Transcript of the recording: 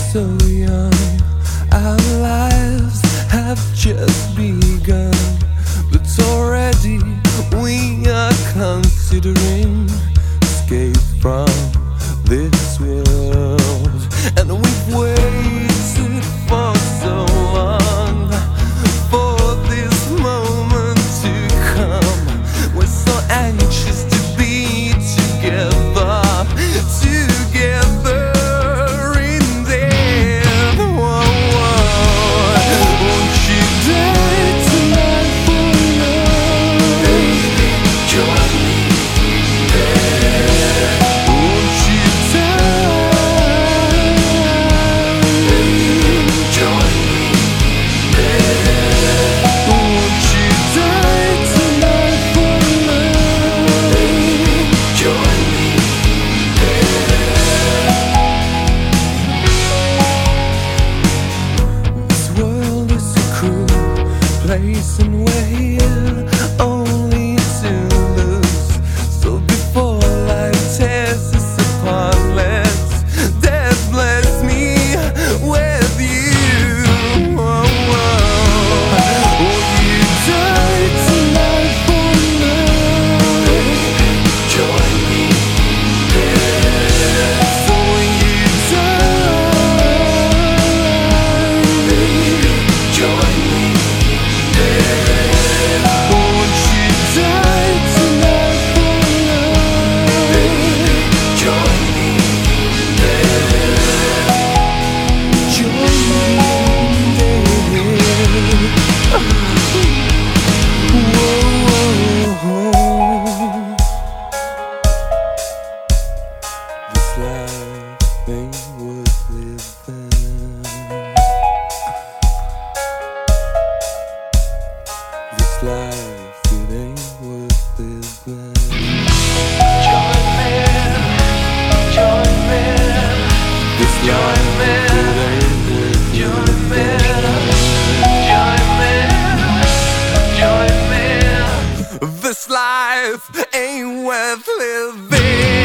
so young, our lives have just begun, but already we are considering escape from this world. And we've waited for so long for this moment to come. We're so anxious to be together, together in death. Whoa, whoa. Won't you die tonight for love? Baby, join me there. Won't you die? Baby, join me there. Won't you die tonight for love? Baby, join me there. This world is a cruel place, and we're here only to lose. So before life tears us apart, let's death bless me with you. Whoa, whoa. Will you die tonight for love? Baby, join me there. So when you die, baby, join me there. Won't you die tonight for love? Baby, join me there. Join me there. Whoa. This life ain't worth living. This life, it ain't worth living. Join me, join me. This life, it ain't worth living. Join me. This life ain't worth living.